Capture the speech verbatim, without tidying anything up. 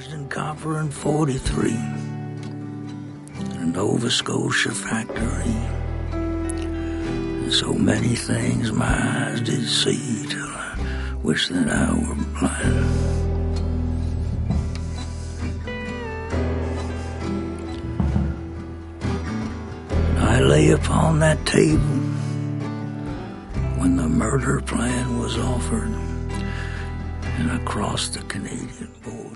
forged in copper in forty-three, a Nova Scotia factory. And so many things my eyes did see till I wish that I were blind. I lay upon that table when the murder plan was offered, and I crossed the Canadian border.